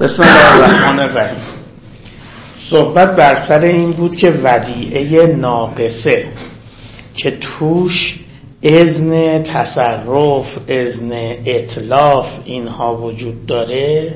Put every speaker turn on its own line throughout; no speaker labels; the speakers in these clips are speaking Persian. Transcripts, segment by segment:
بسم الله الرحمن الرحیم. صحبت بر سر این بود که ودیعه ناقصه که توش اذن تصرف، اذن اتلاف اینها وجود داره،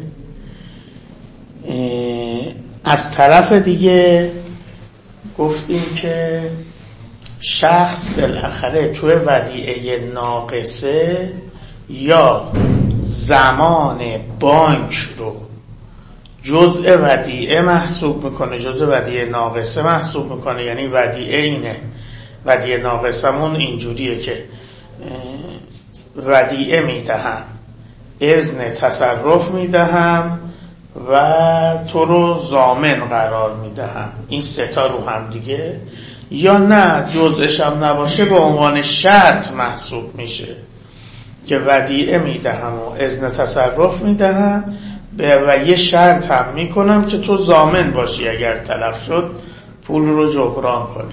از طرف دیگه گفتیم که شخص بالاخره توی ودیعه ناقصه یا زمان بانک رو جزء ودیعه محسوب میکنه، جزء ودیعه ناقصه محسوب میکنه. یعنی ودیعه اینه، ودیعه ناقصمون اینجوریه که ودیعه میدهم، اذن تصرف میدهم و تو رو ضامن قرار میدهم، این سه تا رو هم دیگه، یا نه جزءش هم نباشه به عنوان شرط محسوب میشه که ودیعه میدهم و اذن تصرف میدهم و یه شرط هم میکنم که تو ضامن باشی اگر تلف شد پول رو جبران کنی.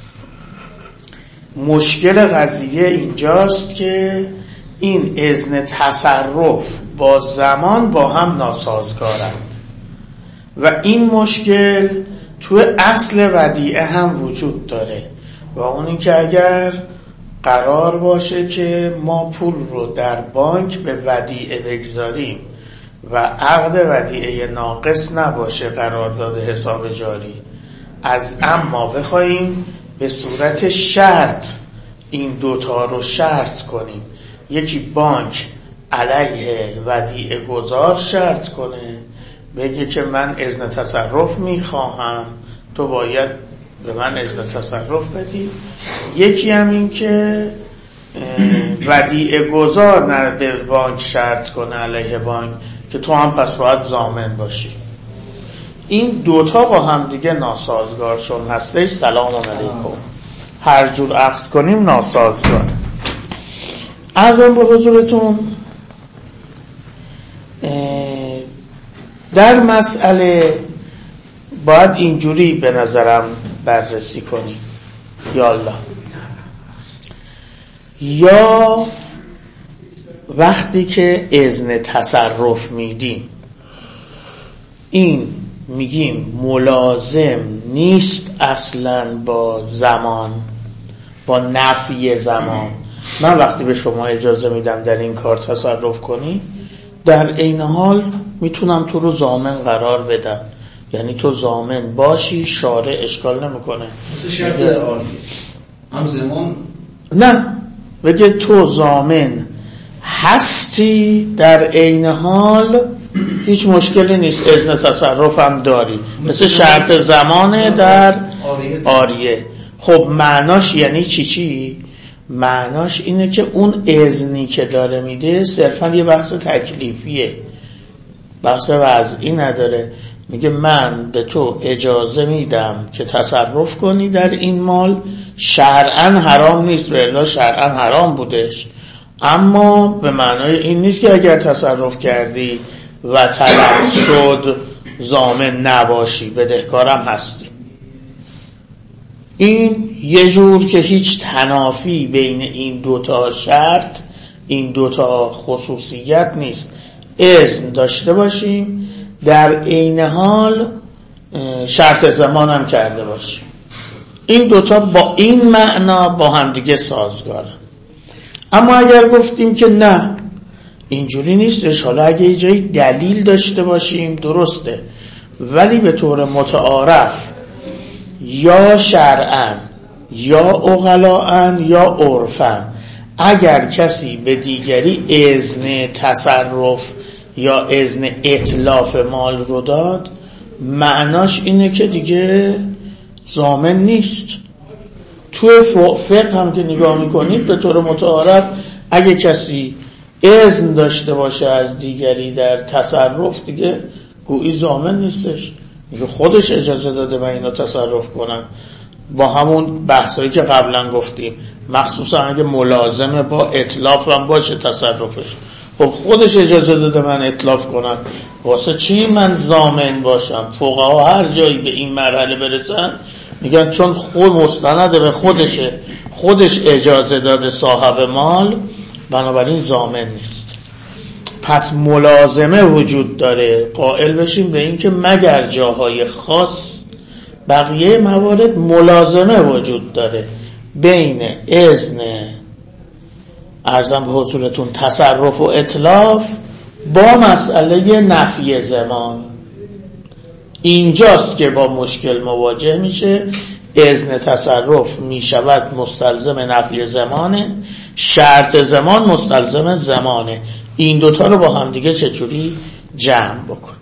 مشکل قضیه اینجاست که این اذن تصرف با زمان با هم ناسازگارند و این مشکل تو اصل ودیعه هم وجود داره و اون این که اگر قرار باشه که ما پول رو در بانک به ودیعه بگذاریم و عقد ودیعه ناقص نباشه، قرارداد حساب جاری، از اما بخوایم به صورت شرط این دوتا رو شرط کنیم، یکی بانک علیه ودیعه گذار شرط کنه، بگه که من اذن تصرف میخواهم، تو باید به من اذن تصرف بدی. یکی هم این که ودیعه گذار نه به بانک شرط کنه علیه بانک که تو هم پس باید ضامن باشی. این دوتا با هم دیگه ناسازگار چون هستش. سلام علیکم. هر جور عقد کنیم ناسازگار. عرضم به حضورتون در مسئله باید اینجوری به نظرم بررسی کنیم. یالله، یا وقتی که اذن تصرف میدیم این میگیم ملازم نیست اصلا با زمان، با نفی زمان. من وقتی به شما اجازه میدم در این کار تصرف کنی، در عین حال میتونم تو رو ضامن قرار بدم، یعنی تو ضامن باشی، شارع اشکال نمیکنه.
شرط عالی هم زمان
نه، بگه تو ضامن هستی، در عین حال هیچ مشکلی نیست، اذن تصرف هم داری، مثل شرط زمانه در عاریه. خب معناش یعنی چی؟ معناش اینه که اون اذنی که داره میده صرفا یه بحث تکلیفیه، بحث وضعی نداره. میگه من به تو اجازه میدم که تصرف کنی در این مال، شرعاً حرام نیست، به الا شرعاً حرام بودش، اما به معنای این نیست که اگر تصرف کردی و تلف شد ضامن نباشی، بدهکارم هستی. این یه جور که هیچ تنافی بین این دوتا شرط، این دوتا خصوصیت نیست. اذن داشته باشیم، در عین حال شرط زمان هم کرده باشیم. این دوتا با این معنا با هم دیگه سازگارن. اما اگر گفتیم که نه اینجوری نیستش، حالا اگه یه جایی دلیل داشته باشیم درسته، ولی به طور متعارف یا شرعاً یا عقلاءً یا عرفاً اگر کسی به دیگری اذن تصرف یا اذن اتلاف مال رو داد، معناش اینه که دیگه ضامن نیست. توی فقه هم که نگاه میکنید به طور متعارف اگه کسی اذن داشته باشه از دیگری در تصرف، دیگه گویی ضامن نیستش، دیگه خودش اجازه داده من اینا تصرف کنم. با همون بحثایی که قبلا گفتیم، مخصوصا اگه ملازمه با اتلاف هم باشه تصرفش، خب خودش اجازه داده من اتلاف کنم، واسه چی من ضامن باشم؟ فقها هر جایی به این مرحله برسن میگن چون خود مستند به خودشه، خودش اجازه داده صاحب مال، بنابراین ضامن نیست. پس ملازمه وجود داره، قائل بشیم به این که مگر جاهای خاص بقیه موارد ملازمه وجود داره بین اذن ارزم به حضورتون تصرف و اتلاف با مسئله نفی زمان. اینجاست که با مشکل مواجه میشه. اذن تصرف میشود مستلزم نفی زمانه، شرط زمان مستلزم زمانه. این دوتا رو با هم دیگه چجوری جمع بکنیم؟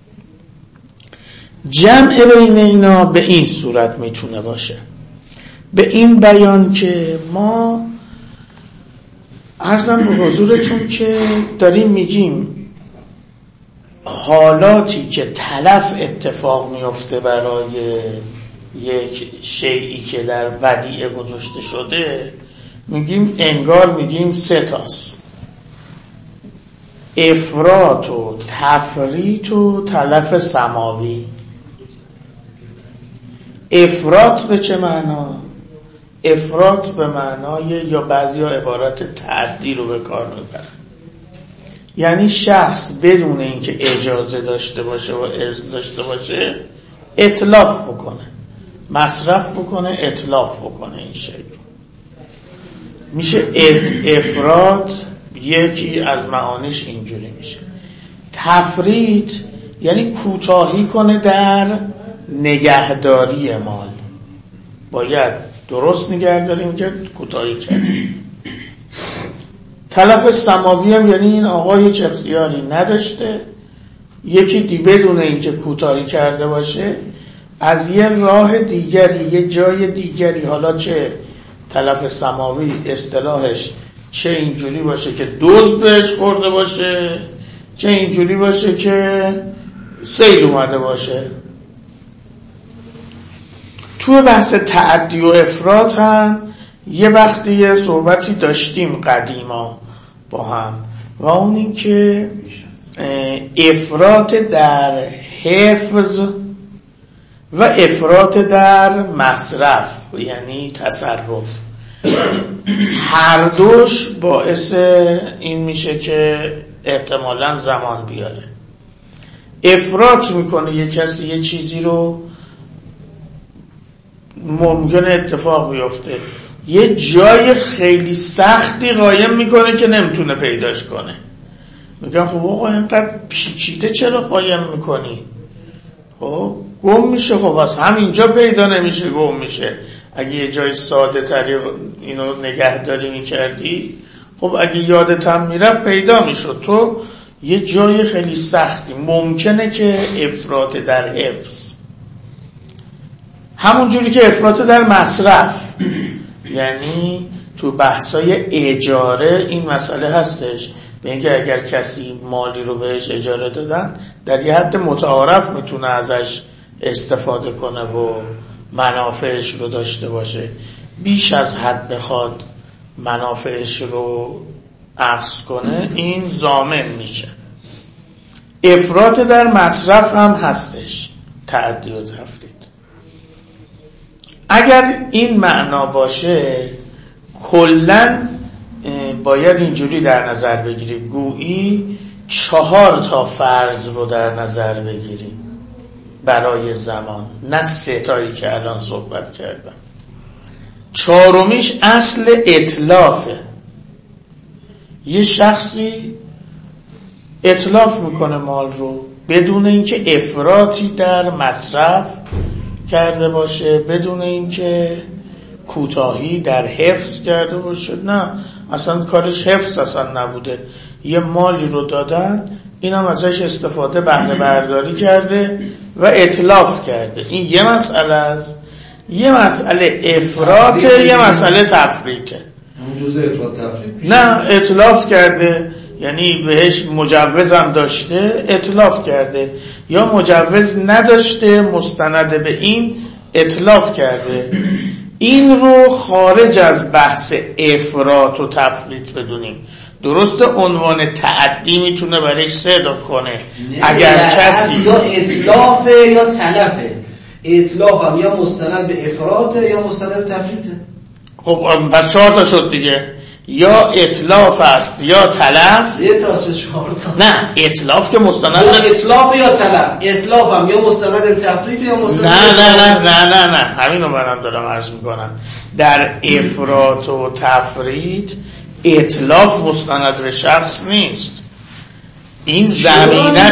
جمع بین اینا به این صورت میتونه باشه، به این بیان که ما عرضم به حضورتون که داریم میگیم حالاتی که تلف اتفاق میفته برای یک شیئی که در ودیعه گذاشته شده، میگیم انگار میگیم سه تاست: افراط و تفریط و تلف سماوی. افراط به چه معنا؟ افراط به معنای یا بعضی ها عبارت تعدی رو به کار میبرن، یعنی شخص بدون اینکه اجازه داشته باشه و اذن داشته باشه اتلاف بکنه، مصرف بکنه، اتلاف بکنه. این شکل میشه افراط. یکی از معانیش اینجوری میشه. تفریط یعنی کوتاهی کنه در نگهداری مال، باید درست نگه داریم که کوتاهی کردیم. تلف سماوی هم یعنی این آقا هیچ اختیاری نداشته، یکی دی بدون اینکه کوتاهی کرده باشه از یه راه دیگری، یه جای دیگری، حالا چه تلف سماوی اصطلاحش چه اینجوری باشه که دزد بهش خورده باشه، چه اینجوری باشه که سیل اومده باشه. تو بحث تعدی و افراط هم یه وقتی یه صحبتی داشتیم قدیما با هم، و اون این که افراط در حفظ و افراط در مصرف یعنی تصرف، هر دوش باعث این میشه که احتمالاً زمان بیاره. افراط میکنه یه کسی یه چیزی رو، ممکنه اتفاق بیفته یه جای خیلی سختی قایم میکنه که نمیتونه پیداش کنه. میگن خب آقا اینقدر پیچیده چرا قایم میکنی؟ خب گم میشه. خب از همینجا پیدا نمیشه، گم میشه. اگه یه جای ساده تری اینو نگهداری میکردی، خب اگه یادت هم میره پیدا میشد. تو یه جای خیلی سختی ممکنه که افراط در حفظ، همون جوری که افراط در مصرف، یعنی تو بحثای اجاره این مسئله هستش، به اینکه اگر کسی مالی رو بهش اجاره دادن در یه حد متعارف میتونه ازش استفاده کنه و منافعش رو داشته باشه، بیش از حد بخواد منافعش رو اخذ کنه این ضامن میشه. افراط در مصرف هم هستش، تعدی و تفرید. اگر این معنا باشه کلن باید اینجوری در نظر بگیریم، گویی 4 تا فرض رو در نظر بگیریم برای زمان، نه 3 تایی که الان صحبت کردم. 4میش اصل اتلافه. یه شخصی اتلاف میکنه مال رو بدون اینکه افراطی در مصرف کرده باشه، بدون اینکه کوتاهی در حفظ کرده باشه. نه، اصلا کارش حفظ اصلا نبوده، یه مالی رو دادن، اینم ازش استفاده بهره برداری کرده و اتلاف کرده. این یه مسئله است. یه مسئله افراطه، یه مسئله تفریطه.
اون جزء افراط تفریط
نه، اتلاف کرده یعنی بهش مجوزم داشته اتلاف کرده، یا مجوز نداشته مستند به این اتلاف کرده. این رو خارج از بحث افراط و تفریط بدونیم. درسته عنوان تعدی میتونه برایش صدق کنه اگر کسی
یا اتلافه یا تلفه. اتلاف هم یا مستند به افراطه یا مستند به تفریطه.
خب پس 4 تا شد دیگه. یا اتلاف است یا تلف.
3 تا 4 تا.
نه اتلاف که مستند
یا اتلاف یا تلف. اتلاف هم یا مستند به تفریط یا مستند
نه همینو منم دارم عرض میکنم. در افراط و تفریط اتلاف مستند به شخص نیست. این زمینه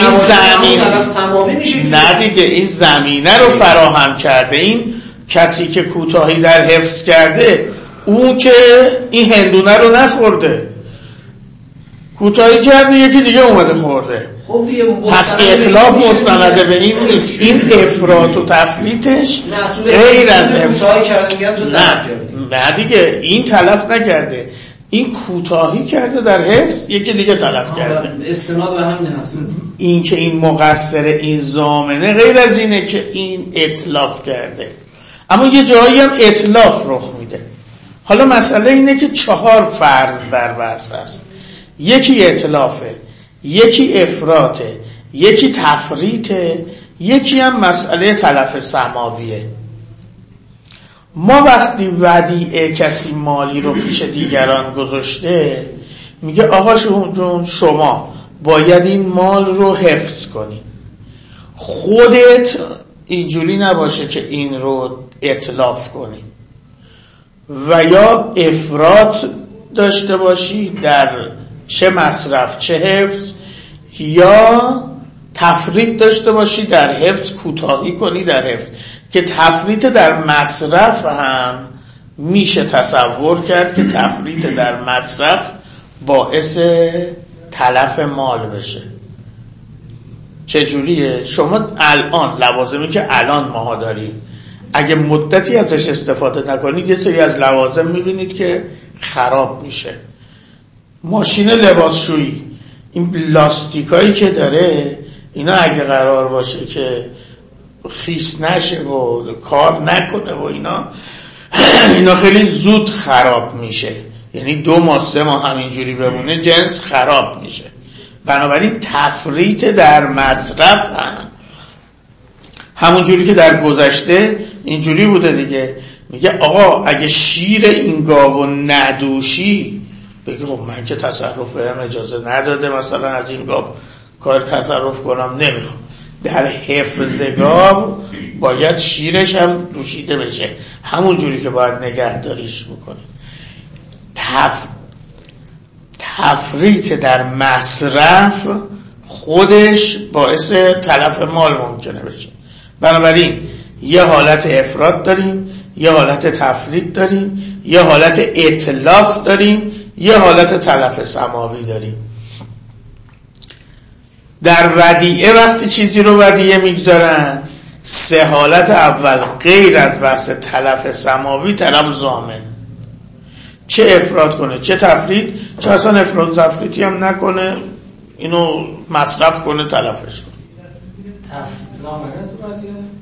نه دیگه، این زمینه رو فراهم کرده. این کسی که کوتاهی در حفظ کرده، اون که این هندونه رو نخورده، کوتاهی کرده یکی دیگه اومده خورده.
خب دیگه
پس اطلاف مستنده به این نیست. این افراط و تفریطش غیر از حفظ. نه دیگه، این تلف نکرده، این کوتاهی کرده در حفظ، یکی دیگه تلف کرده.
استناد به همین هست.
این که این مقصر این ضامنه غیر از اینه که این اتلاف کرده. اما یه جایی هم اتلاف رخ میده. حالا مسئله اینه که 4 فرض در بحث هست. یکی اتلافه، یکی افراطه، یکی تفریطه، یکی هم مسئله تلف سماویه. ما وقتی ودیعه کسی مالی رو پیش دیگران گذاشته، میگه آقا جون شما باید این مال رو حفظ کنی، خودت اینجوری نباشه که این رو اتلاف کنی و یا افراط داشته باشی در چه مصرف چه حفظ، یا تفریط داشته باشی در حفظ، کوتاهی کنی در حفظ. که تفریط در مصرف هم میشه تصور کرد که تفریط در مصرف باعث تلف مال بشه. چجوریه؟ شما الان لوازمی که الان ماها داریم، اگه مدتی ازش استفاده نکنید یه سری از لوازم میبینید که خراب میشه. ماشین لباسشویی، این لاستیکایی که داره، اینا اگه قرار باشه که خیس نشه و کار نکنه و اینا خیلی زود خراب میشه. یعنی 2 ماه 3 ماه همینجوری بمونه جنس خراب میشه. بنابراین تفریط در مصرف همون جوری که در گذشته اینجوری بوده دیگه. میگه آقا اگه شیر این گاو ندوشی، بگه خب من که تصرف بهم اجازه نداده مثلا از این گاو کار تصرف کنم، نمیخوام. در حفظ گاو باید شیرش هم دوشیده بشه، همون جوری که باید نگهداریش بکنه. تفریط در مصرف خودش باعث تلف مال ممکنه بشه. بنابراین یه حالت افراط داریم، یه حالت تفریط داریم، یه حالت اتلاف داریم، یه حالت تلف سماوی داریم. در ودیعه وقتی چیزی رو ودیعه میگذارن، 3 حالت اول غیر از بحث تلف سماوی، تلف ضامن، چه افراط کنه چه تفریط، چه اصلا افراط و تفریطی هم نکنه، اینو مصرف کنه تلفش کنه.
تفریط ضامنه تو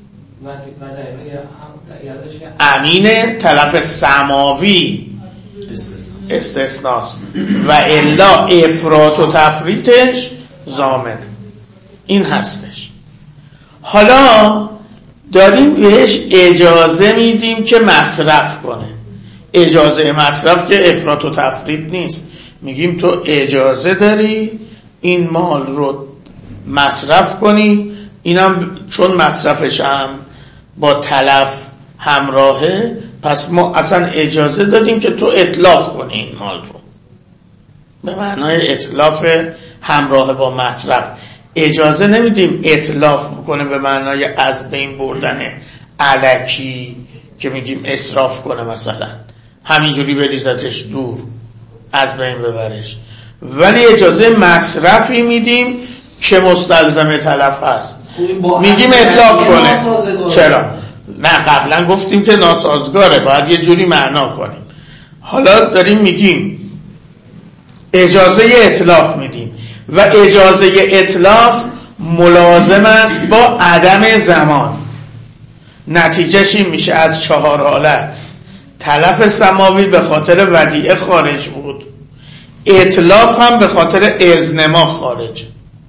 ودیعه
امینه، تلف سماوی استثناست و الا افراط و تفریطش ضامنه. این هستش. حالا داریم بهش اجازه میدیم که مصرف کنه. اجازه مصرف که افراط و تفریط نیست. میگیم تو اجازه داری این مال رو مصرف کنی، اینم چون مصرفش هم با تلف همراهه، پس ما اصلا اجازه دادیم که تو اتلاف کنی این مال رو. به معنای اتلاف همراه با مصرف. اجازه نمیدیم اتلاف بکنه به معنای از بین بردن الکی که میگیم اسراف کنه، مثلا همینجوری بریزتش دور از بین ببرش، ولی اجازه مصرفی میدیم که مستلزم تلف هست. میگیم اتلاف کنه. چرا؟ نه قبلا گفتیم که ناسازگاره، باید یه جوری معنا کنیم. حالا داریم میگیم اجازه اتلاف میدیم و اجازه اتلاف ملازم است با عدم زمان. نتیجهش این میشه از 4 حالت: تلف سماوی به خاطر ودیعه خارج بود، اتلاف هم به خاطر اذن ما خارج.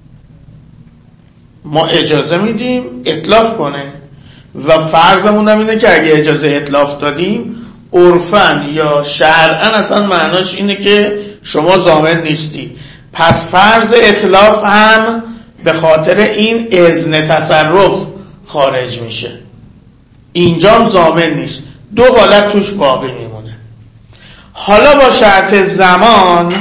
ما اجازه میدیم اتلاف کنه و فرضمون هم اینه که اگه اجازه اتلاف دادیم عرفن یا شرعن اصلا معناش اینه که شما ضامن نیستی. پس فرض اتلاف هم به خاطر این اذن تصرف خارج میشه، اینجام ضامن نیست. دو حالت توش باقی میمونه. حالا با شرط زمان،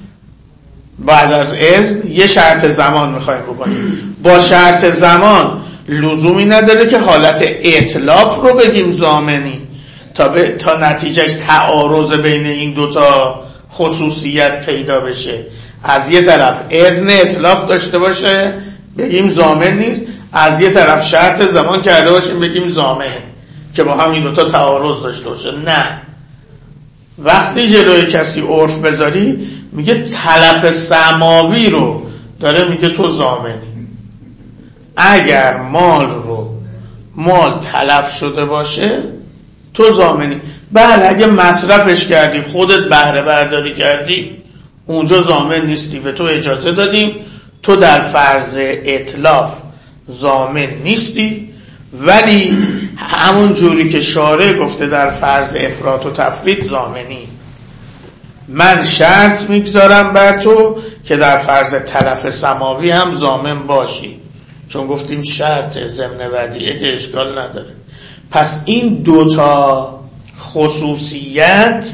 بعد از اذن یه شرط زمان میخوایم بکنیم. با شرط زمان لزومی نداره که حالت اتلاف رو بگیم ضامنی تا نتیجهش تعارض بین این دوتا خصوصیت پیدا بشه. از یه طرف اذن اتلاف داشته باشه بگیم ضامن نیست، از یه طرف شرط زمان کرده باشیم بگیم ضامنه، که با هم این دوتا تعارض داشته باشه. نه، وقتی جلوی کسی عرف بذاری میگه تلف سماوی رو داره میگه تو ضامنی. اگر مال تلف شده باشه تو ضامنی. بله اگه مصرفش کردی، خودت بهره برداری کردی، اونجا ضامن نیستی، به تو اجازه دادیم، تو در فرض اتلاف ضامن نیستی. ولی همون جوری که شارع گفته در فرض افراط و تفرید ضامنی، من شرط میگذارم بر تو که در فرض تلف سماوی هم ضامن باشی، چون گفتیم شرط ضمن ودیعه که اشکال نداره. پس این دوتا خصوصیت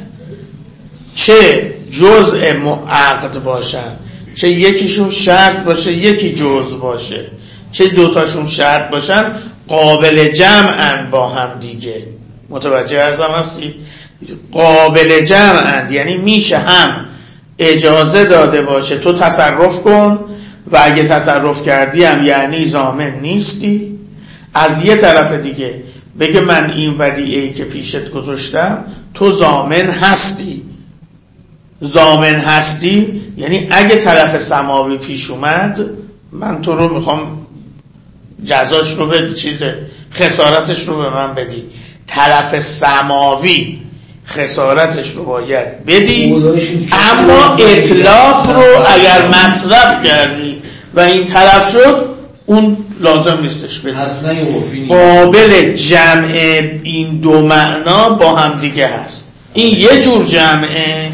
چه جزء عقد باشن، چه یکیشون شرط باشه یکی جزء باشه، چه دوتاشون شرط باشن، قابل جمعن با هم دیگه. متوجه ارزم هستی؟ قابل جمعن یعنی میشه هم اجازه داده باشه تو تصرف کن و اگه تصرف کردی هم یعنی ضامن نیستی. از یه طرف دیگه بگه من این ودیعه‌ای که پیشت گذاشتم تو ضامن هستی. ضامن هستی یعنی اگه طرف سماوی پیش اومد من تو رو میخوام جزاش رو بدی، خسارتش رو به من بدی. طرف سماوی خسارتش رو باید بدی، اما اطلاق رو اگر مصرف کردی و این طرف شد اون لازم نیستش بدی. قابل جمع این دو معنا با هم دیگه هست. این یه جور جمعه.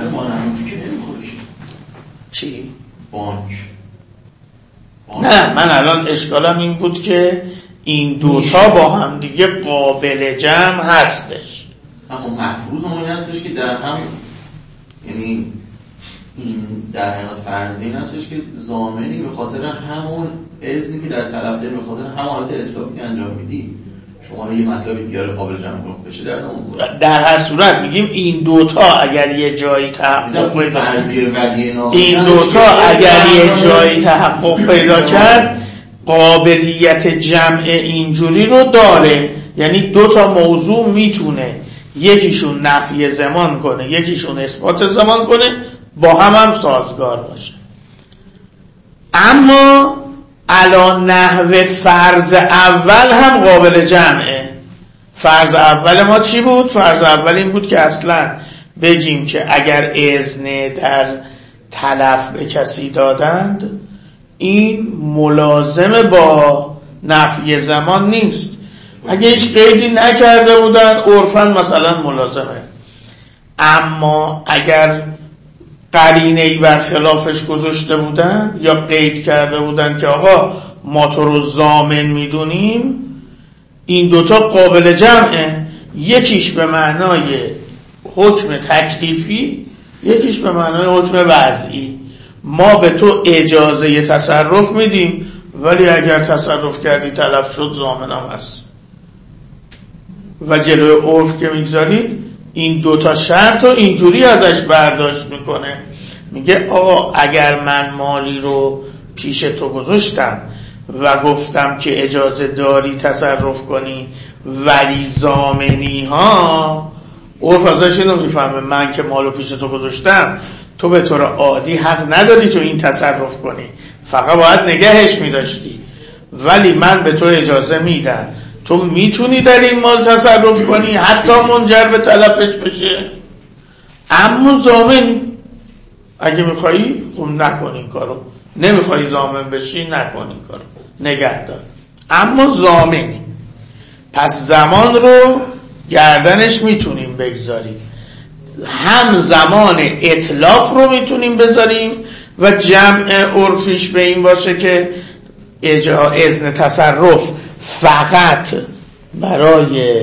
چی؟
بانک.
نه، من الان اشکالم این بود که این دوتا با هم دیگه قابل جمع هستش.
خب مفروض اون هستش که در هم، یعنی این در حقیقت فرضی این هستش که ضامنی به خاطر همون اذنی که در طرف داری، به خاطر همون حالت اطلاقی که انجام میدی شما رو یه مطلب دیگه قابل جمع کنه بشه در
هر صورت میگیم این دوتا اگر یه جایی تحقق پیدا این دوتا اگر یه جایی تحقق پیدا کرد قابلیت جمع اینجوری رو داره. یعنی دوتا موضوع میتونه یکیشون نفی زمان کنه یکیشون اثبات زمان کنه، با هم سازگار باشه. اما علا نحو فرض اول هم قابل جمعه. فرض اول ما چی بود؟ فرض اول این بود که اصلا بگیم که اگر اذن در تلف به کسی دادند این ملازم با نفی زمان نیست. اگه هیچ قیدی نکرده بودن عرفاً مثلا ملازمه، اما اگر قرینه‌ای برخلافش گذاشته بودن یا قید کرده بودن که آقا ما تو رو ضامن میدونیم، این دوتا قابل جمعه. یکیش به معنای حکم تکلیفی، یکیش به معنای حکم وضعی. ما به تو اجازه تصرف میدیم ولی اگر تصرف کردی تلف شد ضامنم هست. و جلوی عرف که میگذارید این دوتا شرط رو اینجوری ازش برداشت میکنه، میگه آقا اگر من مالی رو پیش تو گذاشتم و گفتم که اجازه داری تصرف کنی ولی ضامنی ها، عرف ازش اینو میفهمه من که مالو پیش تو گذاشتم تو به طور عادی حق نداری تو این تصرف کنی، فقط باید نگهش میداشتی، ولی من به تو اجازه میدم تو میتونی در این مال تصرف کنی حتی منجر به تلفش بشه، اما ضامنی. اگه میخوایی خب نکن این کارو، نمیخوایی ضامن بشی نکن این کارو، نگه دار، اما ضامنی. پس زمان رو گردنش میتونیم میتونیم بگذاریم، هم زمان اتلاف رو میتونیم بذاریم و جمع عرفیش به این باشه که اذن تصرف فقط برای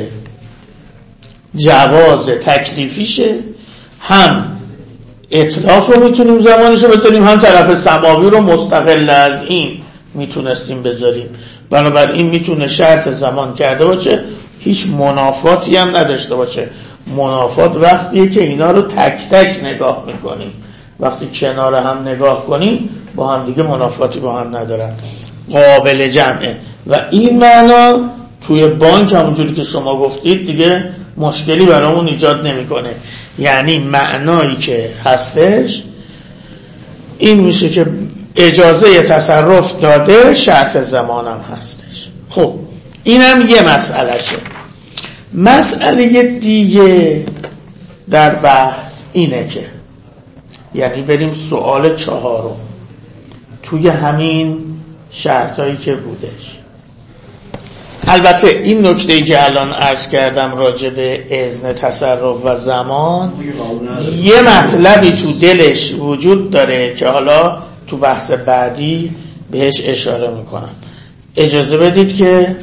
جواز تکلیفیشه، هم اتلاف رو میتونیم زمانش رو بذاریم، هم طرف سماوی رو مستقل از این میتونستیم بذاریم. بنابراین میتونه شرط زمان کرده باشه، هیچ منافاتی هم نداشته باشه. منافات وقتیه که اینا رو تک تک نگاه میکنیم، وقتی کنار هم نگاه کنیم با هم دیگه منافاتی با هم ندارن، قابل جمعه. و این معنا توی بانک همونجوری که شما گفتید دیگه مشکلی برامون ایجاد نمیکنه. یعنی معنایی که هستش این میشه که اجازه تصرف داده، شرط زمانم هستش. خب اینم یه مسئلهشه. مسئله دیگه در بحث اینه که یعنی بریم سوال 4 توی همین شرطایی که بودش. البته این نکته‌ای که الان عرض کردم راجع به اذن تصرف و زمان یه مطلبی تو دلش وجود داره که حالا تو بحث بعدی بهش اشاره میکنم. اجازه بدید که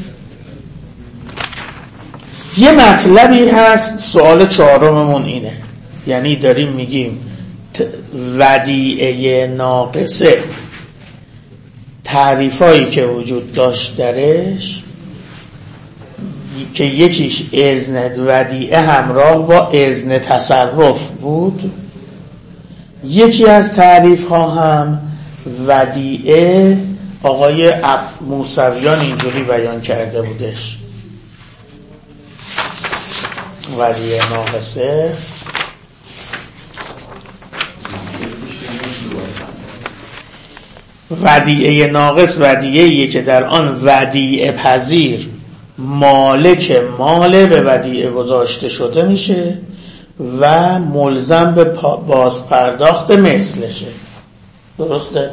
یه مطلبی هست. سوال 4مون اینه، یعنی داریم میگیم ودیعه ناقصه تعریفایی که وجود داشت درش که یکیش اذن ودیعه همراه با اذن تصرف بود، یکی از تعریف ها هم ودیعه آقای موسویان اینجوری بیان کرده بودش. ودیعه ناقصه ودیعه ناقص ودیعه‌ایه که در آن ودیعه پذیر مالک مال به ودیعه گذاشته شده میشه و ملزم به بازپرداخت مثلشه. درسته؟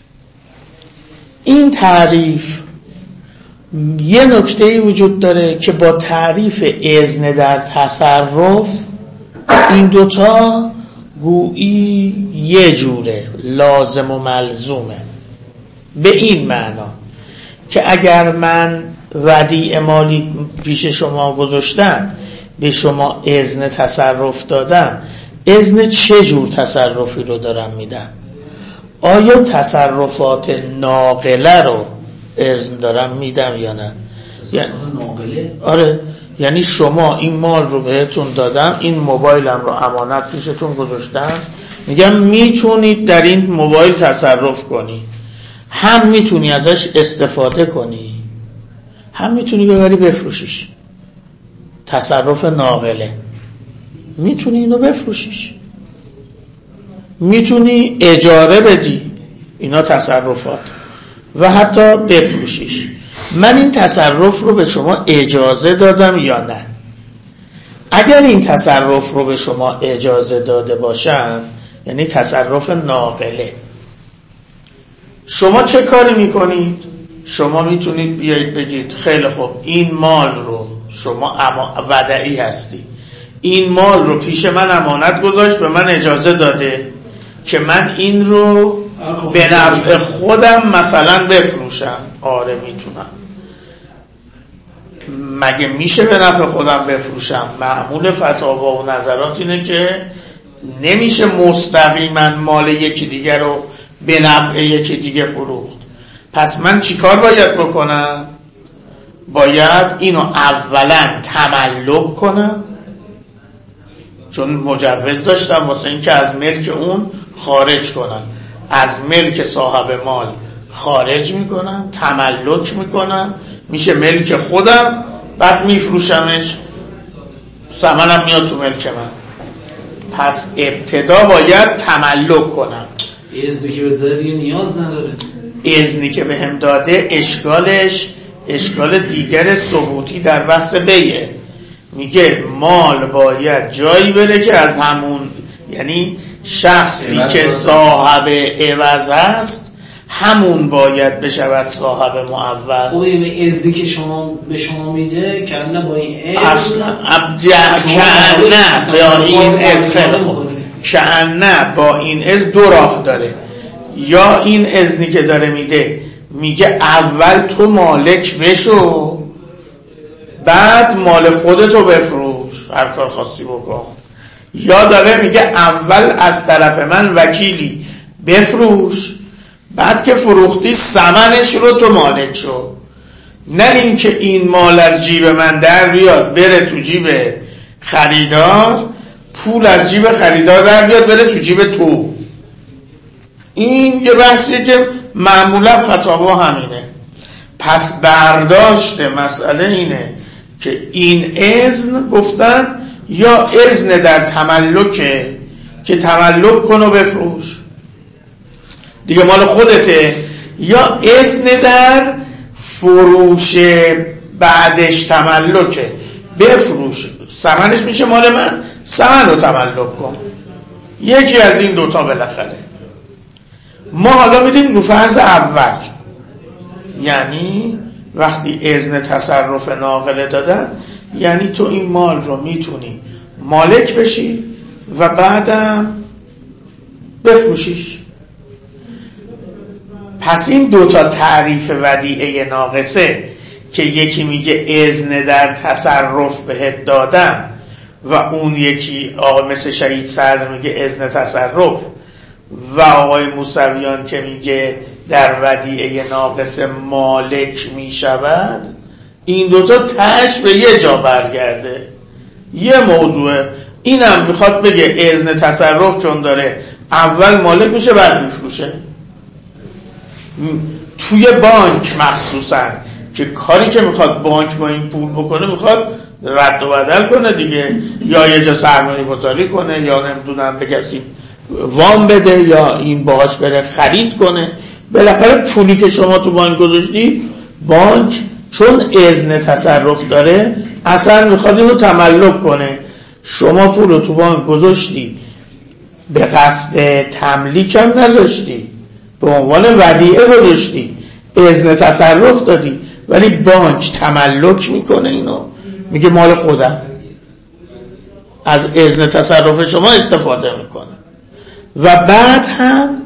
این تعریف یه نکته‌ای وجود داره که با تعریف اذن در تصرف این دوتا گویی یه جوره، لازم و ملزومه. به این معنا که اگر من ودیعه مالی پیش شما گذاشتم، به شما اذن تصرف دادم، اذن چه جور تصرفی رو دارم میدم؟ آیا تصرفات ناقله رو اذن دارم میدم یا نه؟
ناقله؟
آره، یعنی شما این مال رو بهتون دادم، این موبایلم رو امانت پیشتون گذاشتم، میگم میتونید در این موبایل تصرف کنی، هم میتونی ازش استفاده کنی، هم میتونی ببری بفروشیش. تصرف ناقله، میتونی اینو بفروشیش، میتونی اجاره بدی، اینا تصرفات، و حتی بفروشیش. من این تصرف رو به شما اجازه دادم یا نه؟ اگر این تصرف رو به شما اجازه داده باشم، یعنی تصرف ناقله، شما چه کاری میکنید؟ شما میتونید بیایید بگید خیلی خوب این مال رو شما ودعی هستی، این مال رو پیش من امانت گذاشت، به من اجازه داده که من این رو به نفع خودم مثلا بفروشم. آره میتونم. مگه میشه به نفع خودم بفروشم؟ معمول فتاوا و نظرات اینه که نمیشه مستقیما مال یکی دیگر رو به نفع یکی دیگه فروخت. پس من چیکار باید بکنم؟ باید اینو اولا تملک کنم، چون مجوز داشتم واسه این که از ملک اون خارج کنم، از ملک صاحب مال خارج میکنم، تملک میکنم، میشه ملک خودم، بعد میفروشمش، ثمنم میاد تو ملک من. پس ابتدا باید تملک کنم.
اذنی که به داده دیگه نیاز نداره.
اذنی که به هم داده اشکال دیگر ثبوتی در بحث بیعه. میگه مال باید جایی بره که از همون، یعنی شخصی که صاحب عوض هست همون باید بشود صاحب معوض.
خب این ازدی که به شما میده کنه با این
اصلا کنه با این از دو راه داره. یا این اذنی که داره میده میگه اول تو مالک بشو بعد مال خودتو بفروش هر کار خاصی بکن، یا داره میگه اول از طرف من وکیلی بفروش بعد که فروختی ثمنش رو تو مالک شو. نه اینکه این مال از جیب من در بیاد بره تو جیب خریدار، پول از جیب خریدار در بیاد بره تو جیب تو. این یه بحثیه که معمولا فتاوا همینه. پس برداشت مسئله اینه که این اذن گفتن یا اذن در تملکه که تملک کن و بفروش دیگه مال خودته، یا اذن در فروش بعدش تملکه بفروش ثمنش میشه مال من، ثمن رو تملک کن. یکی از این دوتا بالاخره. ما حالا میدیم رو فرض اول، یعنی وقتی اذن تصرف ناقله دادن یعنی تو این مال رو میتونی مالک بشی و بعدم بفروشیش. پس این دوتا تعریف ودیعه ناقصه که یکی میگه اذن در تصرف بهت دادم و اون یکی آقا مثل شهید صدر میگه اذن تصرف و آقای موسویان که میگه در ودیعه ناقصه مالک میشود، این دوتا تش به یه جا برگرده. یه موضوعه اینم میخواد بگه اذن تصرف چون داره اول مالک میشه بعد میفروشه. توی بانک مخصوصا که کاری که میخواد بانک با این پول بکنه میخواد رد و بدل کنه دیگه، یا یه جا سرمایه گذاری کنه یا نمیدونم به کسی وام بده یا این باهاش بره خرید کنه. بالاخره پولی که شما تو بانک گذاشتی، بانک چون اذن تصرف داره اصلا میخواد اینو تملک کنه. شما پول رو تو بانک گذاشتی به قصد تملیک هم نذاشتی، به عنوان ودیعه گذاشتی، اذن تصرف دادی، ولی بانک تملک میکنه اینو، میگه مال خودم، از اذن تصرف شما استفاده میکنه و بعد هم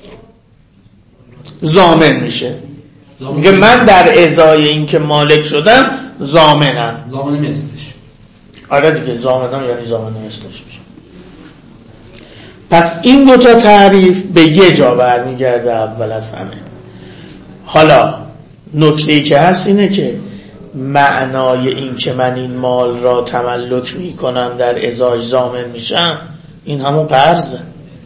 ضامن میشه. میگه من در ازای این که مالک شدم ضامنم.
ضامن مثلش.
آره دیگه ضامنم یعنی ضامن مثلش میشه. پس این دوتا تعریف به یه جا برمیگرده اول از همه. حالا نکته‌ای که هست اینه که معنای این که من این مال را تملک میکنم در ازای ضامن میشم، این همون قرضه.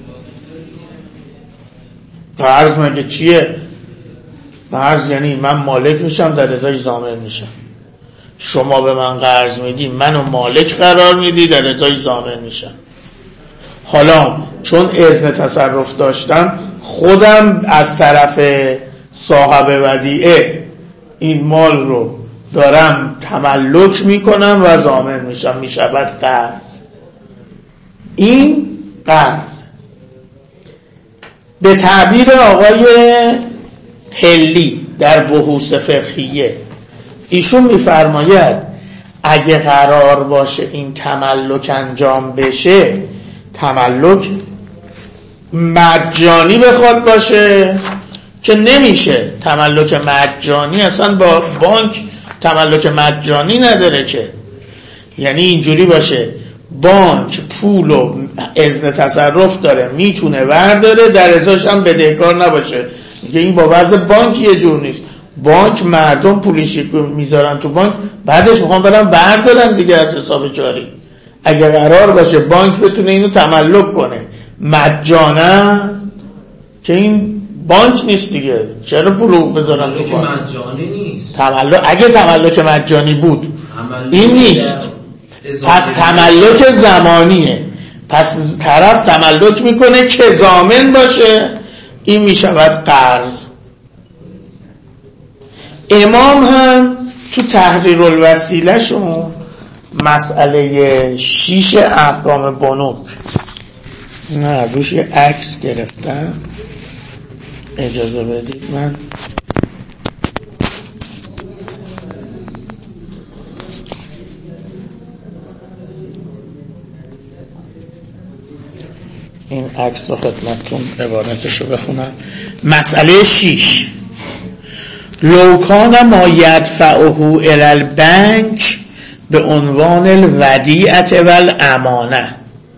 قرض مگه چیه؟ قرض یعنی من مالک میشم در ازای ضامن میشم. شما به من قرض میدی، منو مالک قرار میدی، در ازای ضامن میشم. حالا چون اذن تصرف داشتم، خودم از طرف صاحب ودیعه این مال رو دارم تملک میکنم و ضامن میشم، میشود قرض. این قرض. به تعبیر آقای حلی در بحوث فقهیه، ایشون میفرماید اگه قرار باشه این تملک انجام بشه، تملک مجانی بخواد باشه که نمیشه. تملک مجانی اصلا با بانک تملک مجانی نداره که، یعنی اینجوری باشه بانک پول و اذن تصرف داره، میتونه ورداره، در ازاش هم بدهکار نباشه. میگه این با وضع بانک یه جور نیست. بانک مردم پولش میذارن تو بانک، بعدش میخوان برن بردارن دیگه از حساب جاری. اگر قرار باشه بانک بتونه اینو تملک کنه مجانا، که این بانک نیست دیگه، چرا پولو بذارن تو بانک؟
مجانی نیست.
اگه تملک مجانی بود این نیست. پس تملک زمانیه. پس طرف تملک میکنه که ضامن باشه، این میشود قرض. امام هم تو تحریر الوسیله شون مسئله 6 احکام بنوک، نه روش یه عکس گرفتم، اجازه بدید من این عکس رو خدمتتون عبارتش رو بخونم. مسئله 6 لو کان ما یدفعه الی البنک به عنوان الودیعه و الامانه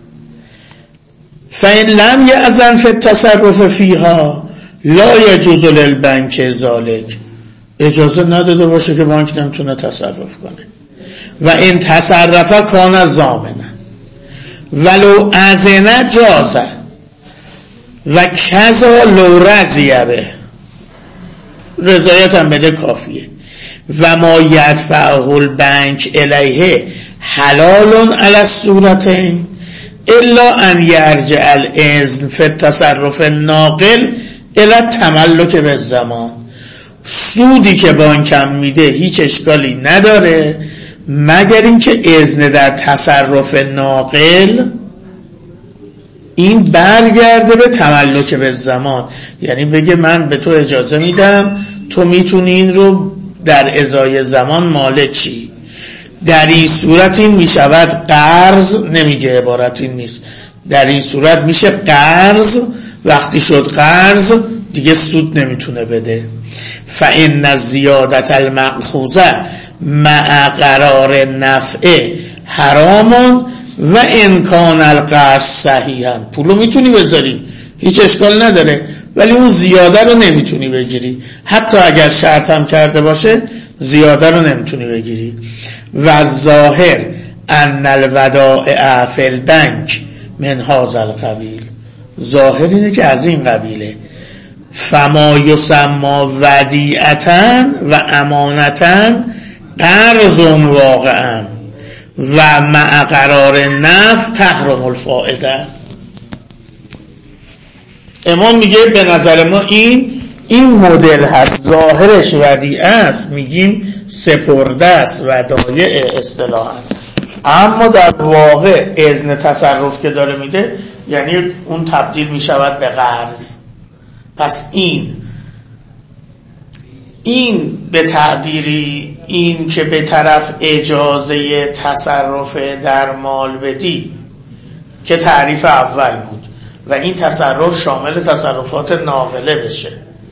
فإن لم یأذن فی التصرف فیها لا یجوز للبنک ذلک، اجازه نداده باشه که بانک نمیتونه تصرف کنه. و این تصرف کان ضامنه ولو اذن جازه و کذا لو رضی به، رضایت هم بده کافیه. و ما یدفعه البنک الیه حلال علی الصورتین الا ان یرجع الاذن فی التصرف الناقل الی التملک بالزمان، سودی که بانکم میده هیچ اشکالی نداره مگر اینکه اذن در تصرف ناقل این برگرده به تملک به زمان، یعنی بگه من به تو اجازه میدم تو میتونی این رو در ازای زمان مالک چی. در این صورت این میشود قرض، نمیگه عبارت این نیست، در این صورت میشه قرض، وقتی شد قرض دیگه سود نمیتونه بده. فإن الزیادة المأخوذة مع قرار نفع حرام و ان کان القرض صحیحا، پولو میتونی بذاری هیچ اشکال نداره ولی اون زیاده رو نمیتونی بگیری، حتی اگر شرط هم کرده باشه زیاده رو نمیتونی بگیری. و ظاهر ان الودائع فی البنک من هذا القبیل، ظاهر اینه که از این قبیله. فما یسمى ودیعة و امانة قرض واقعا و مع قرار نفع تحرم الفائده. امام میگه به نظر ما این مدل هست، ظاهرش ودیعه است، میگیم سپرده است، ودایع اصطلاحاً، اما در واقع اذن تصرف که داره میده یعنی اون تبدیل میشود به قرض. پس این به تعبیری این که به طرف اجازه تصرف در مال بدی که تعریف اول بود و این تصرف شامل تصرفات ناقله بشه،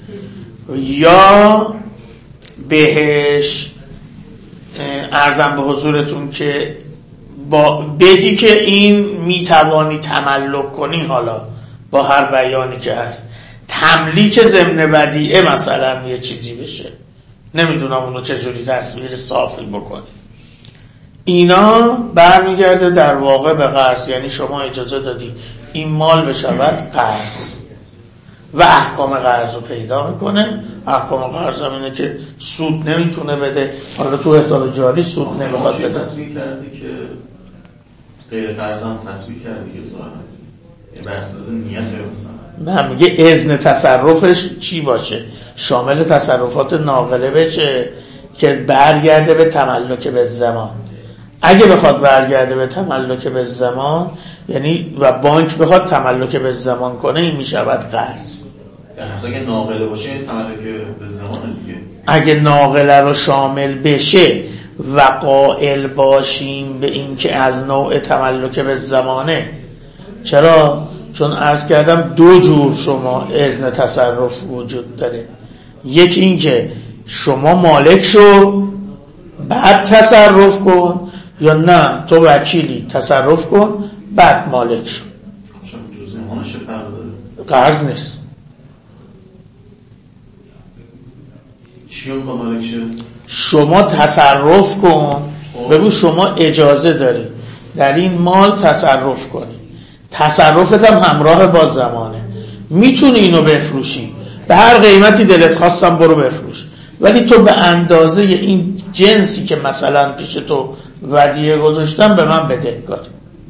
یا بهش عرضم به حضورتون که بگی که این میتوانی تملک کنی، حالا با هر بیانی که هست، تملیک ضمن ودیعه مثلا یه چیزی بشه، نمیدونم اونو چجوری تصویر صافی بکنی، اینا برمیگرده در واقع به قرض. یعنی شما اجازه دادی این مال بشود قرض و احکام قرض رو پیدا میکنه. احکام قرض هم اینه که سود نمیتونه بده، حالا تو حساب جاری سود نمیخواد بده.
تصویر کردی که غیر قرض هم تصویر کردی که ظاهرا بحث نیت مثلا،
نه میگه اذن تصرفش چی باشه، شامل تصرفات ناقله بشه که برگرده به تملک به زمان. اگه بخواد برگرده به تملک به زمان یعنی و بانک بخواد تملک به زمان کنه، این میشود قرض.
یعنی اگه ناقله باشه این تملک به زمان دیگه.
اگه ناقله رو شامل بشه و قائل باشیم به این که از نوع تملک به زمانه، چرا؟ چون عرض کردم دو جور شما اذن تصرف وجود داره، یکی این که شما مالک شو بعد تصرف کن، یا نه تو وکیلی تصرف کن بعد مالک شو.
جز زمانش فرق
داره، قرض نیست.
چی رو مالک شه؟
شما تصرف کن، بگو شما اجازه داری در این مال تصرف کنی، تصرفت هم همراه با زمانه، میتونی اینو بفروشی به هر قیمتی دلت خواستم برو بفروش، ولی تو به اندازه این جنسی که مثلا پیش تو ودیعه گذاشتم به من بدهکاری،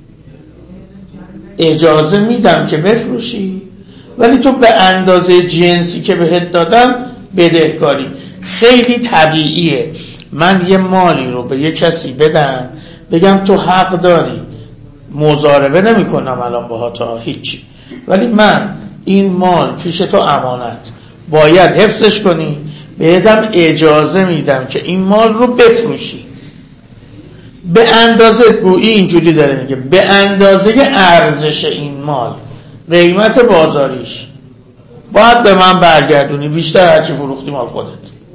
اجازه میدم که بفروشی ولی تو به اندازه جنسی که بهت دادم بدهکاری. خیلی طبیعیه من یه مالی رو به یه کسی بدم بگم تو حق داری، مضاربه نمی کنم الان باها تا هیچی، ولی من این مال پیش تو امانت، باید حفظش کنی، بهتم اجازه میدم که این مال رو بفروشی به اندازه، گویی اینجوری داره میگه به اندازه ارزش این مال، قیمت بازاریش باید به من برگردونی، بیشتر هرچی فروختی مال خودت.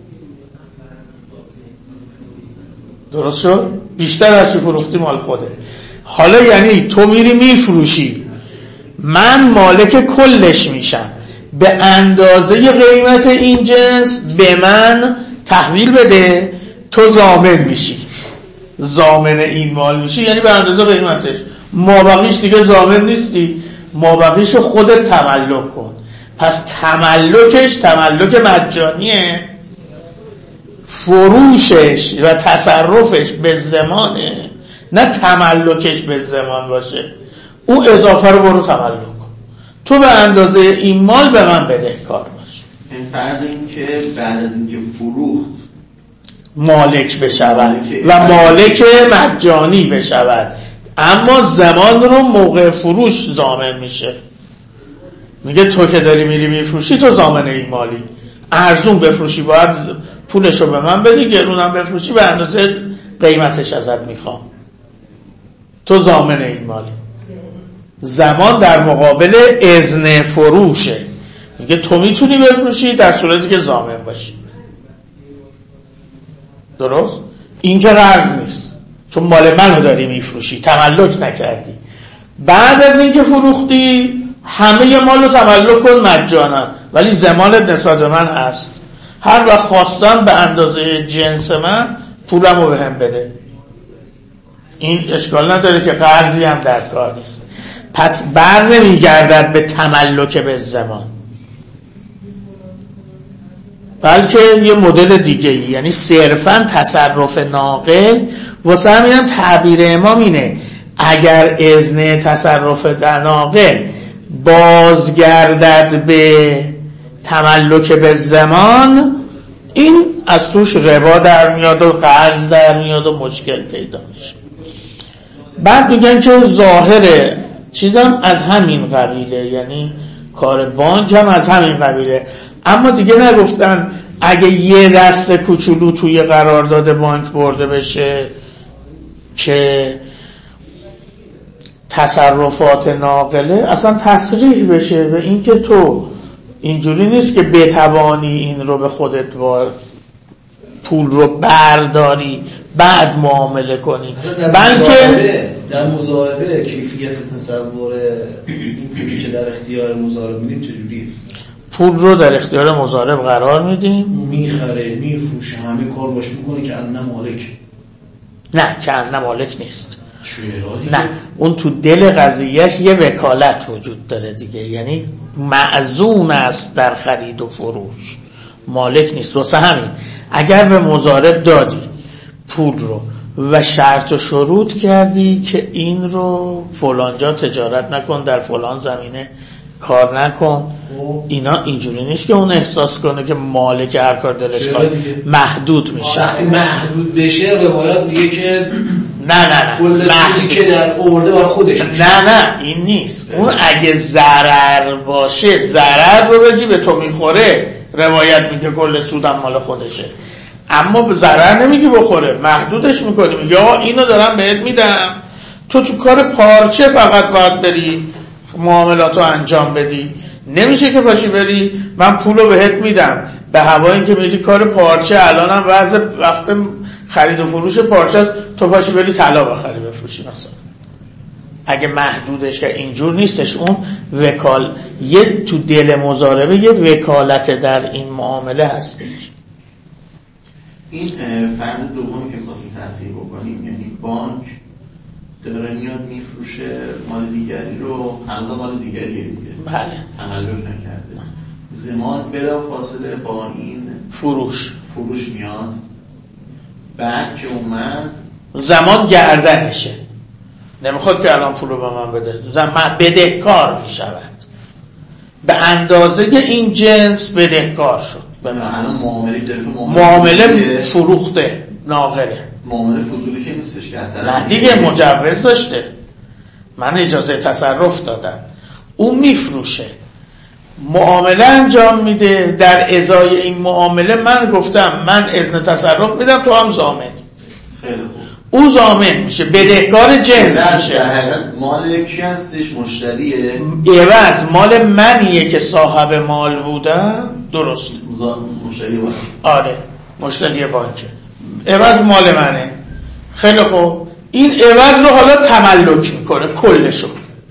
درست شد؟ بیشتر هرچی فروختی مال خودت. حالا یعنی تو میری میفروشی، من مالک کلش میشم، به اندازه قیمت این جنس به من تحویل بده، تو ضامن میشی، ضامن این مال میشی، یعنی به اندازه قیمتش، مابقیش دیگه ضامن نیستی، مابقیشو خودت تملک کن. پس تملکش تملک مجانیه، فروشش و تصرفش به زمانه، نه تملکش به زمان باشه. اون اضافه رو برو تملک کن، تو به اندازه این مال به من بدهکار باش.
این فرض این که بعد از اینکه فروخت
مالک بشود و مالک مجانی بشود، اما زمان رو موقع فروش ضامن میشه. میگه تو که داری میری میفروشی تو ضامن این مالی، ارزون بفروشی باید پولشو به من بدی، گرونم بفروشی به اندازه قیمتش ازت میخوام، تو ضامن این مالی. زمان در مقابل اذن فروشه، میگه تو میتونی بفروشی در صورتی که ضامن باشی. درست؟ این که قرض نیست، چون مال منو داری میفروشی، تملک نکردی. بعد از اینکه فروختی همه مالو تملک کن مجانا، ولی زمانت نسبت به من هست، هر وقت خواستم به اندازه جنس من پولمو بهم بده. این اشکال نداره که قرضی هم در کار نیست. پس بر نمیگردد به تملک به زمان، بلکه یه مدل دیگه ای، یعنی صرفاً تصرف ناقل. واسه همین تعبیر امام اینه اگر اذن تصرف ناقل بازگردد به تملک به زمان، این از توش ربا در میاد و قرض در میاد و مشکل پیدا میشه. بعد میگن که ظاهر چیزم از همین قبیله، یعنی کار بانک هم از همین قبیله، اما دیگه نگفتن اگه یه دست کوچولو توی قرارداد بانک برده بشه که تصرفات ناقله، اصلا تصریح بشه به این که تو اینجوری نیست که بتوانی این رو به خودت پول رو برداری بعد معامله کنی، بلکه
در مضاربه کیفیت تصور این پولی که در اختیار مضارب میدیم چجوریه؟
پول رو در اختیار مضارب قرار میدیم،
میخره میفروشه همه کار باش میکنه که انه مالک.
نه که انه مالک نیست،
نه
اون تو دل قضیهش یه وکالت وجود داره دیگه، یعنی معزوم است در خرید و فروش، مالک نیست. واسه همین اگر به مضارب دادی پول رو و شرط و شروط کردی که این رو فلانجا تجارت نکن، در فلان زمینه کار نکن، اینا اینجوری نیست که اون احساس کنه که مالک هر کار دلش خواهد، محدود میشه.
وقتی محدود بشه روایات میگه که
نه
محدودی که در آورده بر خودش میشه.
نه این نیست. اون اگه ضرر باشه، ضرر رو بگی به تو میخوره، روایت میگه کل سودم مال خودشه، اما به ضرر نمیگی بخوره، محدودش میکنی، میگه آقا اینو دارم بهت میدم، تو کار پارچه فقط باید بری معاملاتو انجام بدی، نمیشه که پاشی بری من پولو بهت میدم به هوایی که میری کار پارچه، الانم وقت خرید و فروش پارچه است، تو پاشی بری طلا بخری بفروشی مثلا. اگه محدودش که اینجور نیستش، اون یه تو دل مضاربه یه وکالت در این معامله هستش.
این فرد دومی که خواستیم تحصیل بکنیم، یعنی بانک داره میاد میفروشه مال دیگری رو، هنوز مال دیگریه دیگه،
بله،
تملک نکرده، زمان بلا فاصله با این فروش میاد، بعد که اومد زمان
گردنشه، نمیخواد که الان پول رو به من بده، زمان بدهکار میشود، به اندازه این جنس بدهکار شد.
الان
معامله فروخته ناقله،
معامله فضولی که نیستش که اصلا،
نه دیگه مجوز داشته، من اجازه تصرف دادم، اون میفروشه، معامله انجام میده، در ازای این معامله من گفتم من اذن تصرف میدم، تو هم ضامنی.
خیلی خوب.
او ضامن میشه، بدهکار جنس میشه.
در حقیقت مال کی هستش؟ مشتریه.
عوض مال منیه که صاحب مال بودم. درست.
مشتری بانک.
آره مشتری بانکه، عوض مال منه. خیلی خوب، این عوض رو حالا تملک میکنه کلشو.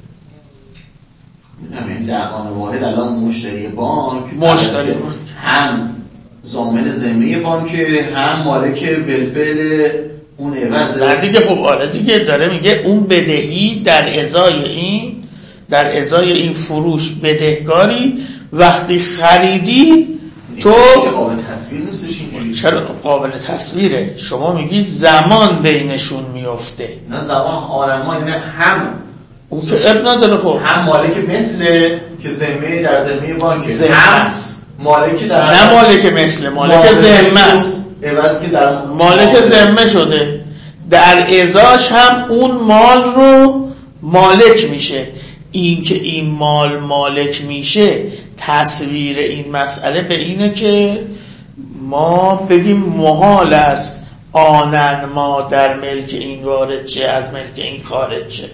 همین در آن واحد الان مشتری بانک هم ضامن ضمنی بانکه، هم مالک بالفعل اون عوضه.
نه دیگه. خب آره دیگه، داره میگه اون بدهی در ازای این فروش بدهکاری وقتی خریدی تو
قابل تصویر نیستش اینجوری.
چرا قابل تصویره؟ شما میگی زمان بینشون میفته.
نه زمان آرما، یعنی هم
اون که اب نداره. خب
هم مالک مثل که ذمه در ذمه بانکه، هم مالک در
نه مالک مثل، مالک ذمه است.
عوض که در
مالک ذمه شده، در ازاش هم اون مال رو مالک میشه. این که این مال مالک میشه، تصویر این مسئله به اینه که ما بگیم محال است آنن ما در ملک این وارد چه، از ملک این خارج چه،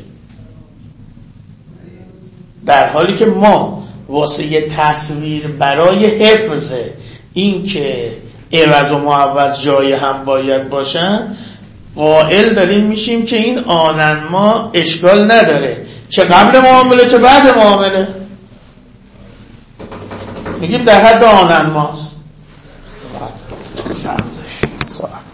در حالی که ما واسه یه تصویر برای حفظ این که عوض و معوض جای هم باید باشن قائل داریم میشیم که این آنن ما اشکال نداره، چه قبل معامله چه بعد معامله، میگیم در حد آنن ماست.